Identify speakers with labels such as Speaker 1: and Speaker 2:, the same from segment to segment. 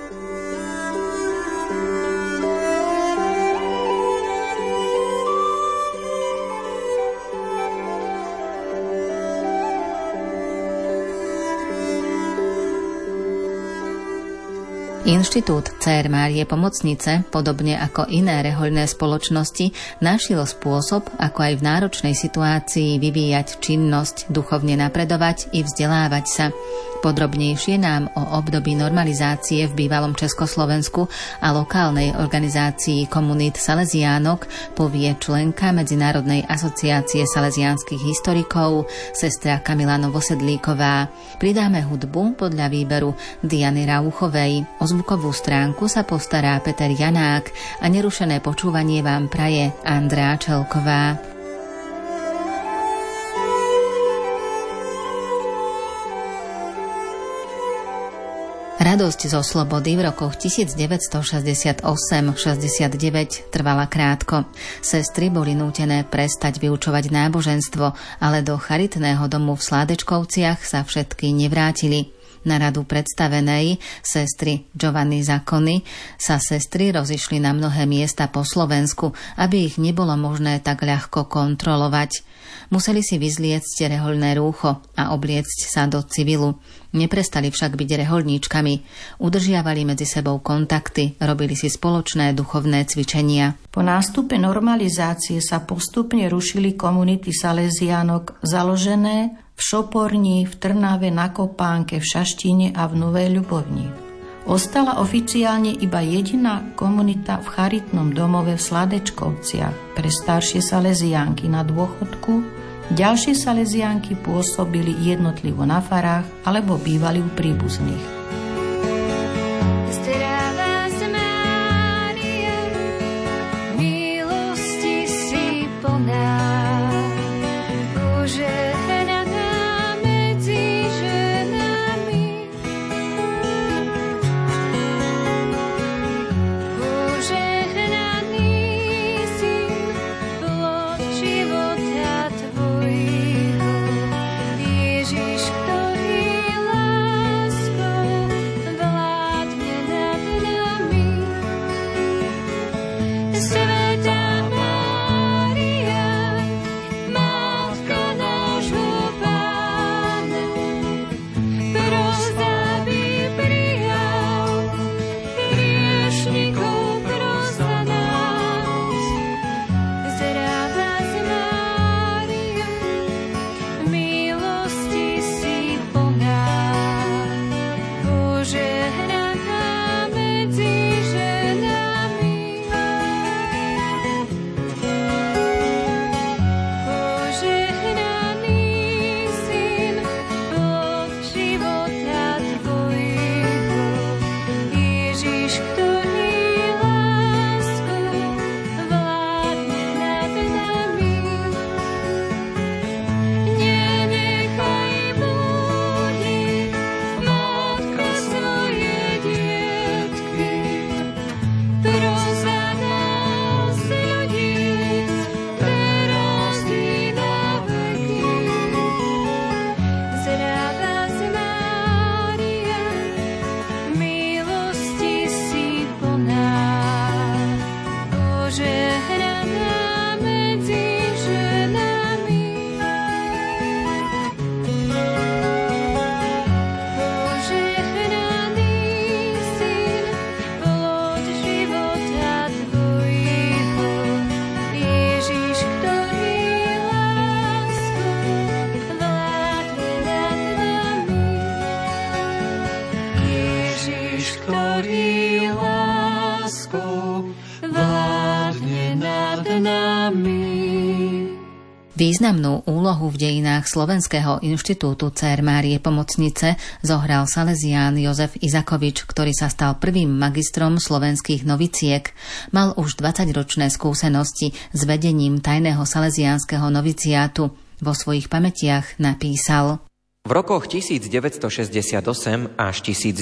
Speaker 1: Inštitút Dcér Márie Pomocnice, podobne ako iné rehoľné spoločnosti, našiel spôsob, ako aj v náročnej situácii vyvíjať činnosť, duchovne napredovať i vzdelávať sa. Podrobnejšie nám o období normalizácie v bývalom Československu a lokálnej organizácii komunít Salesiánok povie členka Medzinárodnej asociácie salesiánskych historikov, sestra Kamila Novosedlíková. Pridáme hudbu podľa výberu Diany Rauchovej. O zvukovú stránku sa postará Peter Janák a nerušené počúvanie vám praje Andrea Čelková. Radosť zo slobody v rokoch 1968-69 trvala krátko. Sestry boli nútené prestať vyučovať náboženstvo, ale do charitného domu v Sládečkovciach sa všetky nevrátili. Na radu predstavenej sestry Giovanny Zakony sa sestry rozišli na mnohé miesta po Slovensku, aby ich nebolo možné tak ľahko kontrolovať. Museli si vyzliecť rehoľné rúcho a obliecť sa do civilu. Neprestali však byť rehoľníčkami. Udržiavali medzi sebou kontakty, robili si spoločné duchovné cvičenia.
Speaker 2: Po nástupe normalizácie sa postupne rušili komunity Salesiánok založené v Šoporni, v Trnave, na Kopánke, v Šaštine a v Novej Ľubovni. Ostala oficiálne iba jediná komunita v charitnom domove v Sládečkovciach pre staršie salesiánky na dôchodku. Ďalšie salesiánky pôsobili jednotlivo na farách alebo bývali u príbuzných.
Speaker 1: Významnú úlohu v dejinách Slovenského inštitútu Dcér Márie Pomocnice zohral salesián Jozef Izakovič, ktorý sa stal prvým magistrom slovenských noviciek. Mal už 20-ročné skúsenosti s vedením tajného salesiánskeho noviciátu. Vo svojich pamätiach napísal:
Speaker 3: V rokoch 1968 až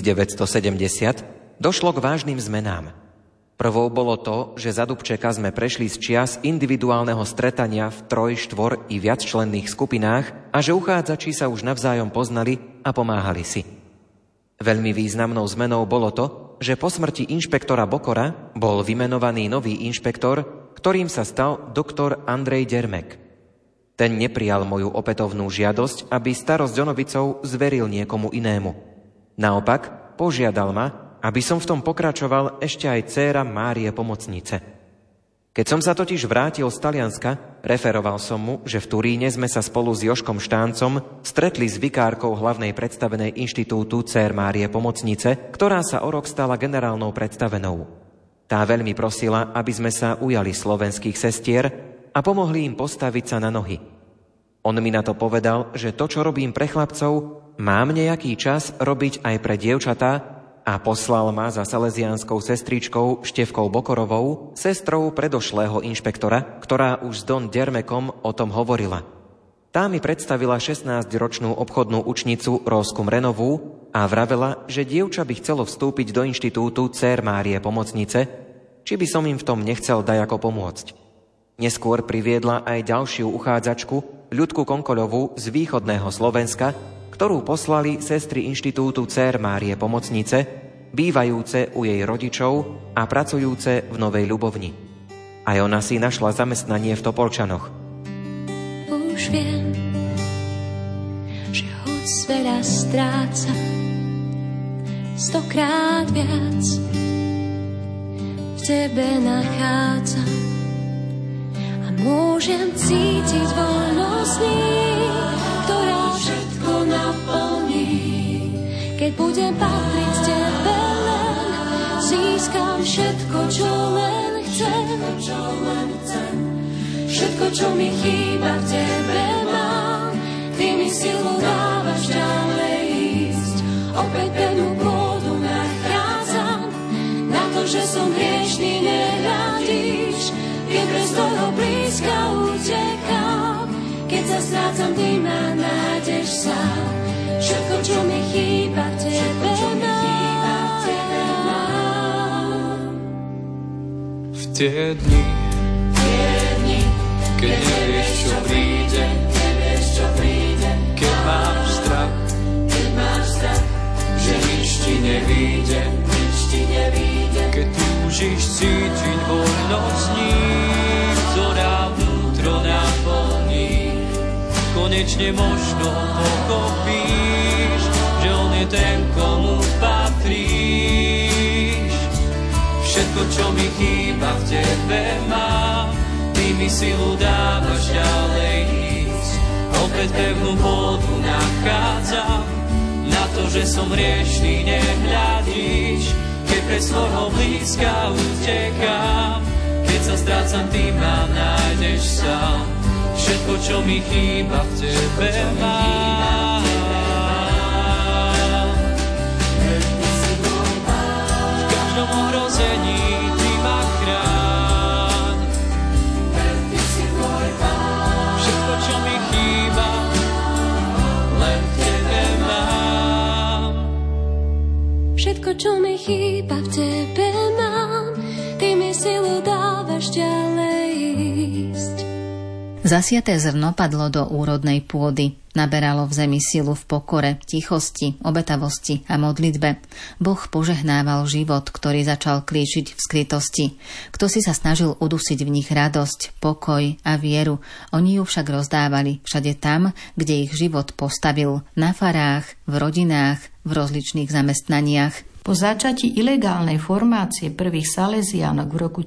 Speaker 3: 1970 došlo k vážnym zmenám. Prvou bolo to, že za Dubčeka sme prešli z čias individuálneho stretania v 3, 4 i viacčlenných skupinách a že uchádzači sa už navzájom poznali a pomáhali si. Veľmi významnou zmenou bolo to, že po smrti inšpektora Bokora bol vymenovaný nový inšpektor, ktorým sa stal doktor Andrej Dermek. Ten neprijal moju opätovnú žiadosť, aby starosť o novicov zveril niekomu inému. Naopak, požiadal ma, aby som v tom pokračoval ešte aj dcéra Márie Pomocnice. Keď som sa totiž vrátil z Talianska, referoval som mu, že v Turíne sme sa spolu s Jožkom Štáncom stretli s vikárkou hlavnej predstavenej inštitútu Dcér Márie Pomocnice, ktorá sa o rok stala generálnou predstavenou. Tá veľmi prosila, aby sme sa ujali slovenských sestier a pomohli im postaviť sa na nohy. On mi na to povedal, že to, čo robím pre chlapcov, mám nejaký čas robiť aj pre dievčatá, a poslal ma za salesiánskou sestričkou Števkou Bokorovou, sestrou predošlého inšpektora, ktorá už s Don Dermekom o tom hovorila. Tá mi predstavila 16-ročnú obchodnú učnicu Rósku Mrenovú a vravela, že dievča by chcelo vstúpiť do inštitútu Dcér Márie Pomocnice, či by som im v tom nechcel dajako pomôcť. Neskôr priviedla aj ďalšiu uchádzačku, Ľudku Konkoľovú z východného Slovenska, ktorú poslali sestry inštitútu Dcér Márie Pomocnice, bývajúce u jej rodičov a pracujúce v Novej Ľubovni. Aj ona si našla zamestnanie v Topolčanoch.
Speaker 4: Už viem, že hoď veľa stráca, 100-krát viac v tebe nachádzam a môžem cítiť voľnosť, ktorá všetko naplní. Keď budem patriť tebe len, získam všetko, čo len chcem. Všetko, čo mi chýba, v tebe mám. Ty mi silu dávaš ďalej ísť. Opäť pevnú pôdu nachádzam. Na to, že som hriešný, nehľadíš. Keď bez tvojho blízka utekám. Keď sa strácam, ty ma nájdeš sám. Všetko, čo mi chýba, v tebe mám.
Speaker 5: V tie dni, keď nevieš, čo príde, keď máš strach, že nič ti nevíde, keď túžiš cítiť voľnosť ním, ktorá vnútro naplní. Konečne možno pochopíš, že on je ten, komu patríš. Všetko, čo mi chýba, v tebe mám. Ty mi silu dávaš ďalej ísť. Opäť pevnú pôdu nachádzam. Na to, že som hriešný, nehľadíš. Keď pre svojho blízka utekám. Keď sa strácam, ty ma nájdeš sám. Všetko, čo mi chýba, v tebe mám. V každom ohrození ty ma chráň. Všetko, čo mi chýba, len v tebe mám.
Speaker 4: Všetko, čo mi chýba, v tebe mám. Ty mi silu dávaš ďalej ísť.
Speaker 1: Zasiaté zrno padlo do úrodnej pôdy. Naberalo v zemi silu v pokore, tichosti, obetavosti a modlitbe. Boh požehnával život, ktorý začal klíčiť v skrytosti. Kto si sa snažil udusiť v nich radosť, pokoj a vieru, oni ju však rozdávali všade tam, kde ich život postavil, na farách, v rodinách, v rozličných zamestnaniach.
Speaker 2: Po začatí ilegálnej formácie prvých salesiánok v roku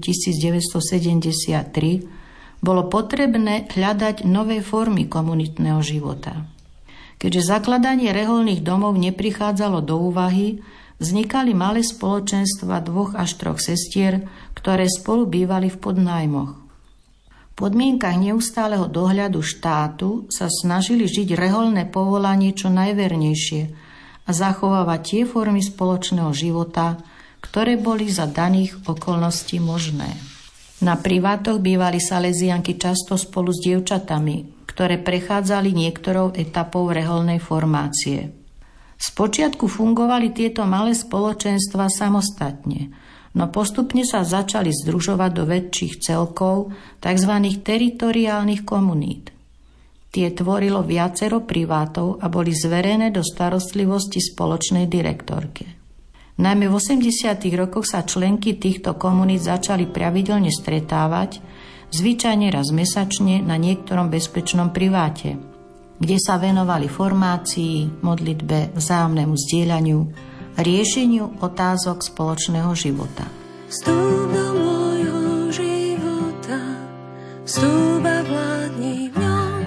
Speaker 2: 1973 bolo potrebné hľadať nové formy komunitného života. Keďže zakladanie reholných domov neprichádzalo do úvahy, vznikali malé spoločenstva 2 až 3 sestier, ktoré spolu bývali v podnájmoch. V podmienkach neustáleho dohľadu štátu sa snažili žiť reholné povolanie čo najvernejšie a zachovávať tie formy spoločného života, ktoré boli za daných okolností možné. Na privátoch bývali salesianky často spolu s dievčatami, ktoré prechádzali niektorou etapou reholnej formácie. Spočiatku fungovali tieto malé spoločenstva samostatne, no postupne sa začali združovať do väčších celkov, tzv. Teritoriálnych komunít. Tie tvorilo viacero privátov a boli zverené do starostlivosti spoločnej direktorke. Najmä v 80. rokoch sa členky týchto komunít začali pravidelne stretávať, zvyčajne raz mesačne na niektorom bezpečnom priváte, kde sa venovali formácii, modlitbe, vzájomnému zdieľaniu, riešeniu otázok spoločného života.
Speaker 4: Vstúp do môjho života, vstúp a vládni v ňom,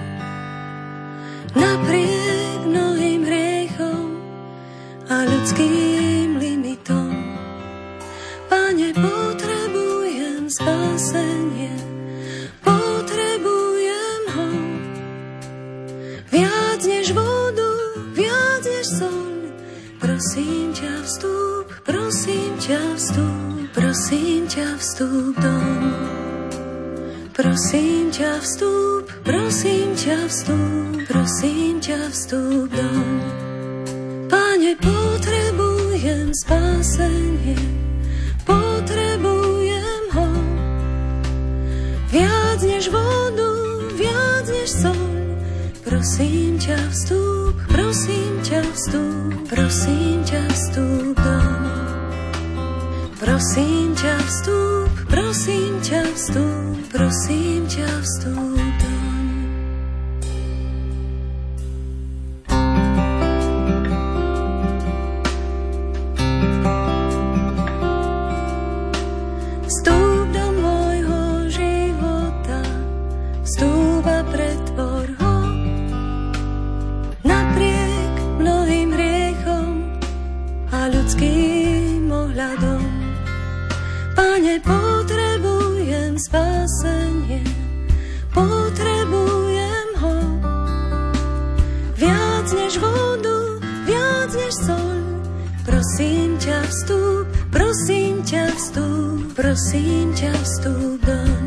Speaker 4: napriek mnohým hriechom a ľudským limitom. Pane, potrebujem spásenie, potrebujem ho, viac než vodu, viac než soľ. Prosím ťa vstúp, prosím ťa vstúp, prosím ťa vstúp dom. Prosím ťa vstúp, prosím ťa vstúp, prosím ťa vstúp dom. Pane, potrebujem spásenie, potrebujem ho, viac než vodu, viac než soľ. Prosím ťa vstúp, prosím ťa vstúp, prosím ťa vstúp dom. Prosím ťa vstúp, prosím ťa vstúp, prosím ťa vstúp dom. Vstúp do môjho života, vstúp a pretvor ho, napriek mnohým hriechom a ľudským ohľadom. Pane, potrebujem spásenie, potrebujem ho, viac než vodu, viac než soľ. Prosím ťa vstúp, prosím ťa vstúp, prosím ťa vstúp dom.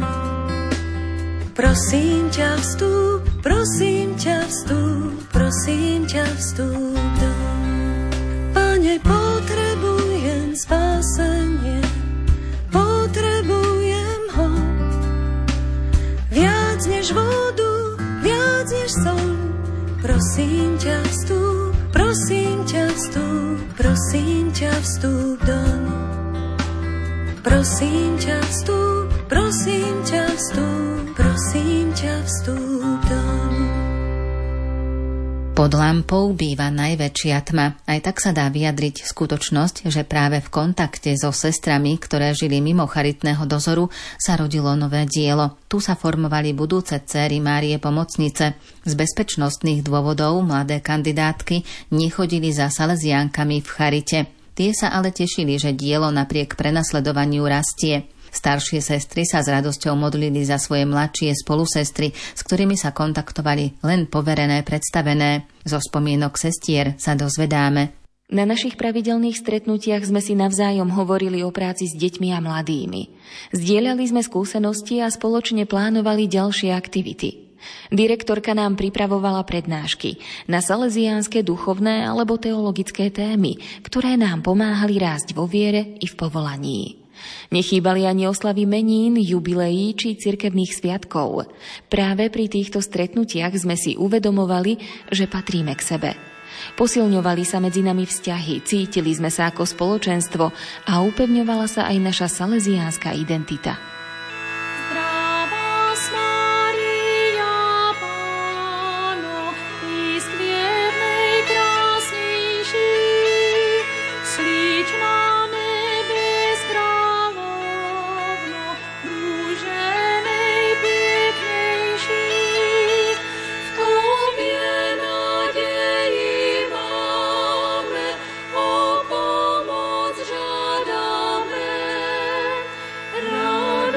Speaker 4: Prosím ťa vstúp, prosím ťa vstúp, prosím ťa vstúp dom. Pane, potrebujem spásenie, potrebujem ho, viac než vodu, viac než soľ. Prosím ťa vstúp, prosím ťa vstúp, prosím ťa vstúp dom. Prosím ťa vstúp, prosím ťa vstúp, prosím ťa vstúp dom.
Speaker 1: Pod lampou býva najväčšia tma. Aj tak sa dá vyjadriť skutočnosť, že práve v kontakte so sestrami, ktoré žili mimo charitného dozoru, sa rodilo nové dielo. Tu sa formovali budúce dcéry Márie Pomocnice. Z bezpečnostných dôvodov mladé kandidátky nechodili za salesiánkami v charite. Tie sa ale tešili, že dielo napriek prenasledovaniu rastie. Staršie sestry sa s radosťou modlili za svoje mladšie spolusestry, s ktorými sa kontaktovali len poverené predstavené. Zo spomienok sestier sa dozvedáme.
Speaker 6: Na našich pravidelných stretnutiach sme si navzájom hovorili o práci s deťmi a mladými. Zdieľali sme skúsenosti a spoločne plánovali ďalšie aktivity. Direktorka nám pripravovala prednášky na salesiánske duchovné alebo teologické témy, ktoré nám pomáhali rásť vo viere i v povolaní. Nechýbali ani oslavy menín, jubileí či cirkevných sviatkov. Práve pri týchto stretnutiach sme si uvedomovali, že patríme k sebe. Posilňovali sa medzi nami vzťahy, cítili sme sa ako spoločenstvo a upevňovala sa aj naša salesiánska identita.
Speaker 4: Rada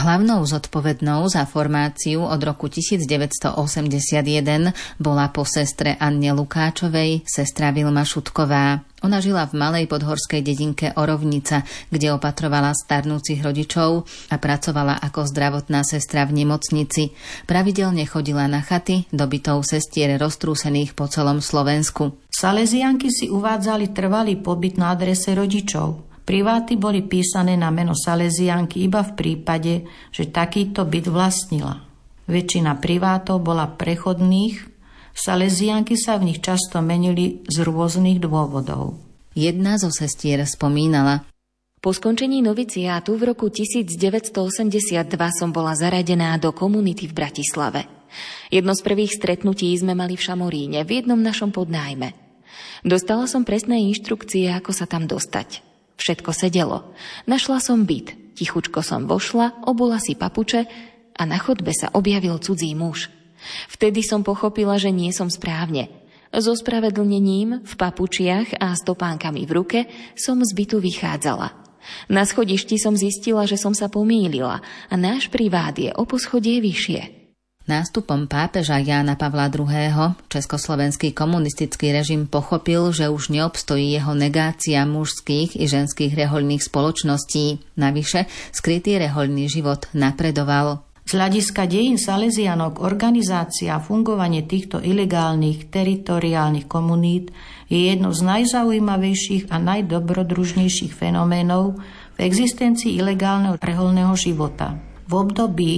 Speaker 1: Hlavnou zodpovednou za formáciu od roku 1981 bola po sestre Anne Lukáčovej sestra Vilma Šutková. Ona žila v malej podhorskej dedinke Orovnica, kde opatrovala starnúcich rodičov a pracovala ako zdravotná sestra v nemocnici. Pravidelne chodila na chaty do bytov sestier roztrúsených po celom Slovensku.
Speaker 2: Salesianky si uvádzali trvalý pobyt na adrese rodičov. Priváty boli písané na meno Salesianky iba v prípade, že takýto byt vlastnila. Väčšina privátov bola prechodných, Salesianky sa v nich často menili z rôznych dôvodov.
Speaker 1: Jedna zo sestier spomínala:
Speaker 6: Po skončení noviciátu v roku 1982 som bola zaradená do komunity v Bratislave. Jedno z prvých stretnutí sme mali v Šamoríne, v jednom našom podnájme. Dostala som presné inštrukcie, ako sa tam dostať. Všetko sedelo. Našla som byt, tichučko som vošla, obula si papuče a na chodbe sa objavil cudzí muž. Vtedy som pochopila, že nie som správne. So spravedlnením, v papučiach a s topánkami v ruke som z bytu vychádzala. Na schodišti som zistila, že som sa pomýlila a náš privát je o poschodie vyššie.
Speaker 1: Nástupom pápeža Jána Pavla II. Československý komunistický režim pochopil, že už neobstojí jeho negácia mužských i ženských rehoľných spoločností. Navyše, skrytý rehoľný život napredoval.
Speaker 2: Z hľadiska dejín Salesianok organizácia a fungovanie týchto ilegálnych teritoriálnych komunít je jedno z najzaujímavejších a najdobrodružnejších fenoménov v existencii ilegálneho rehoľného života. V období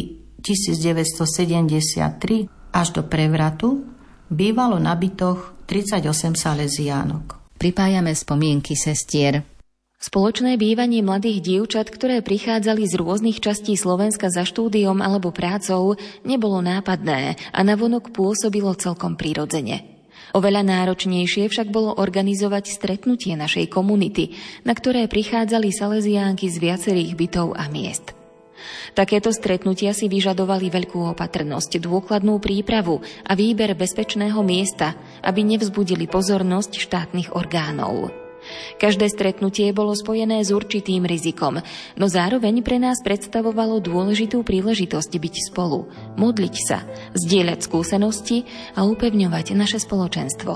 Speaker 2: 1973 až do prevratu bývalo na bytoch 38 Salesiánok.
Speaker 1: Pripájame spomienky sestier.
Speaker 6: Spoločné bývanie mladých dievčat, ktoré prichádzali z rôznych častí Slovenska za štúdiom alebo prácou, nebolo nápadné a navonok pôsobilo celkom prirodzene. Oveľa náročnejšie však bolo organizovať stretnutie našej komunity, na ktoré prichádzali Salesiánky z viacerých bytov a miest. Takéto stretnutia si vyžadovali veľkú opatrnosť, dôkladnú prípravu a výber bezpečného miesta, aby nevzbudili pozornosť štátnych orgánov. Každé stretnutie bolo spojené s určitým rizikom, no zároveň pre nás predstavovalo dôležitú príležitosť byť spolu, modliť sa, zdieľať skúsenosti a upevňovať naše spoločenstvo.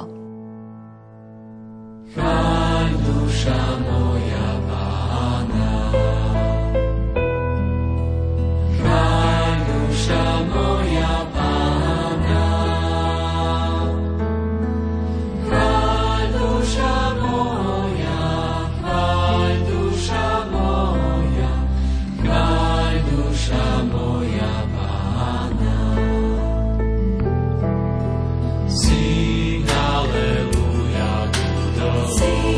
Speaker 5: Chráň duša moja Pána, chráň duša moja Pána, chráň duša moja, chráň duša moja, chráň duša moja Pána. Sing hallelujah, Buddha.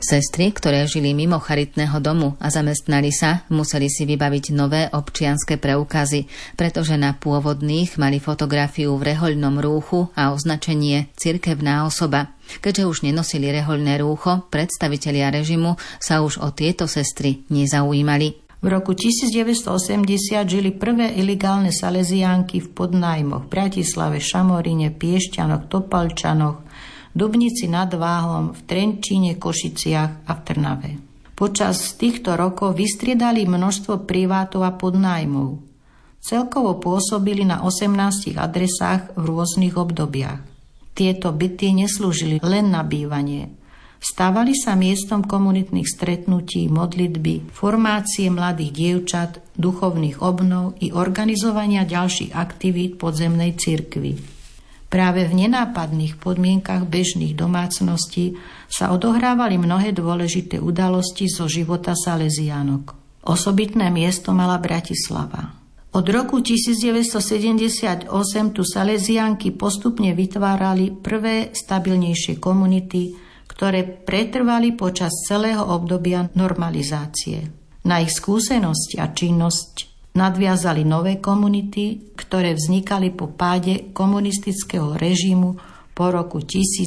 Speaker 1: Sestry, ktoré žili mimo charitného domu a zamestnali sa, museli si vybaviť nové občianske preukazy, pretože na pôvodných mali fotografiu v rehoľnom rúchu a označenie cirkevná osoba. Keďže už nenosili rehoľné rúcho, predstavitelia režimu sa už o tieto sestry nezaujímali.
Speaker 2: V roku 1980 žili prvé ilegálne saleziánky v podnájmoch v Bratislave, Šamoríne, Piešťanoch, Topolčanoch, Dubnici nad Váhom, v Trenčíne, Košiciach a v Trnave. Počas týchto rokov vystriedali množstvo privátov a podnájmov. Celkovo pôsobili na 18 adresách v rôznych obdobiach. Tieto byty neslúžili len na bývanie. Stávali sa miestom komunitných stretnutí, modlitby, formácie mladých dievčat, duchovných obnov i organizovania ďalších aktivít podzemnej cirkvi. Práve v nenápadných podmienkach bežných domácností sa odohrávali mnohé dôležité udalosti zo života saleziánok. Osobitné miesto mala Bratislava. Od roku 1978 tu saleziánky postupne vytvárali prvé stabilnejšie komunity, ktoré pretrvali počas celého obdobia normalizácie. Na ich skúsenosť a činnosť nadviazali nové komunity, ktoré vznikali po páde komunistického režimu po roku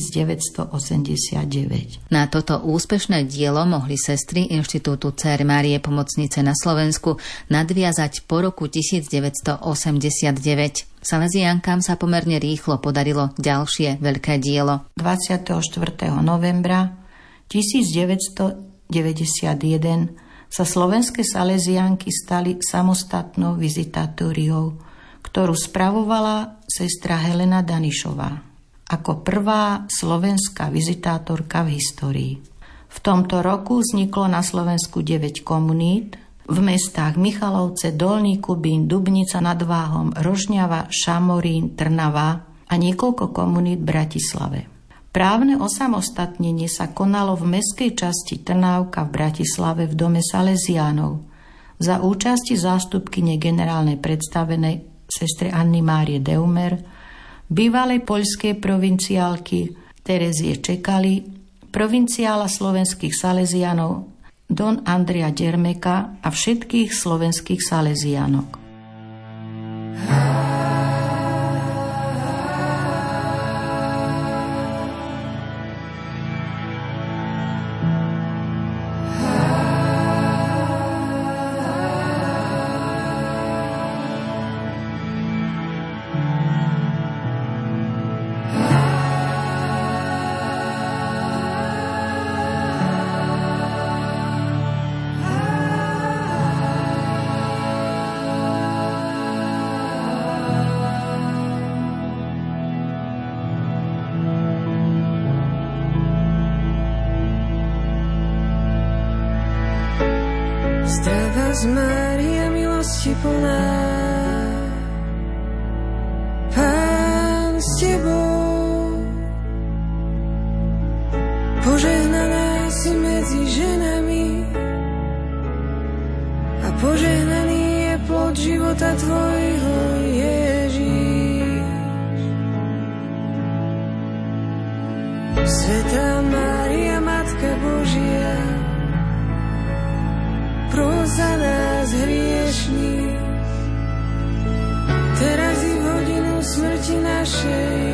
Speaker 2: 1989.
Speaker 1: Na toto úspešné dielo mohli sestry Inštitútu Dcér Márie Pomocnice na Slovensku nadviazať po roku 1989. Saleziánkam sa pomerne rýchlo podarilo ďalšie veľké dielo.
Speaker 2: 24. novembra 1991 sa slovenské saleziánky stali samostatnou vizitátoriou, ktorú spravovala sestra Helena Danišová ako prvá slovenská vizitátorka v histórii. V tomto roku vzniklo na Slovensku 9 komunít v mestách Michalovce, Dolný Kubín, Dubnica nad Váhom, Rožňava, Šamorín, Trnava a niekoľko komunít v Bratislave. Právne osamostatnenie sa konalo v mestskej časti Trnávka v Bratislave v dome Salesiánov za účasti zástupkyne generálnej predstavenej sestry Anny Márie Deumer, bývalej poľskej provinciálky Terezie Čekali, provinciála slovenských Salesiánov Don Andrea Dermeka a všetkých slovenských Salesiánok.
Speaker 7: Zdravá z Mária, milosti plná, Pán s tebou, požehnaná si medzi ženami a požehnaný je plod života tvojho, Ježíš. Svätá Mária, Matka Božia, pros za nás hriešných, teraz i v hodinu smrti našej.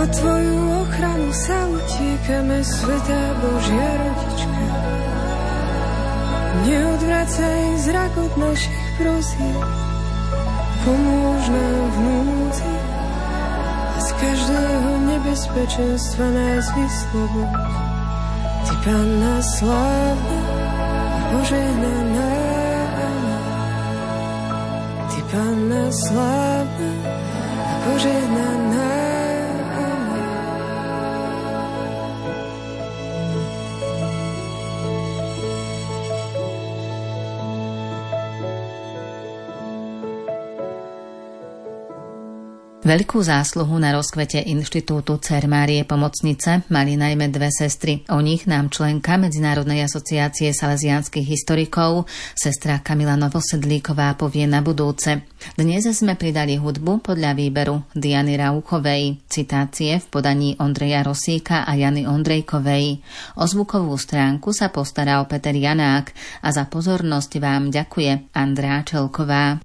Speaker 7: Po tvoju ochranu sa utíkame, svätá Božia rodička. Neodvracaj zrak od našich prosieb, pomôž nám v núdzi a z každého nebezpečenstva nás vysloboď. Ty, Panna slávna a požehnaná, Ty, Panna slávna a požehnaná.
Speaker 1: Veľkú zásluhu na rozkvete Inštitútu Dcér Márie Pomocnice mali najmä dve sestry. O nich nám členka Medzinárodnej asociácie salesiánskych historikov, sestra Kamila Novosedlíková, povie na budúce. Dnes sme pridali hudbu podľa výberu Diany Rauchovej, citácie v podaní Ondreja Rosíka a Jany Ondrejkovej. O zvukovú stránku sa postaral Peter Janák a za pozornosť vám ďakuje Andrá Čelková.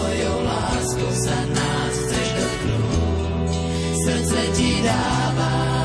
Speaker 4: Srdce ti dávam.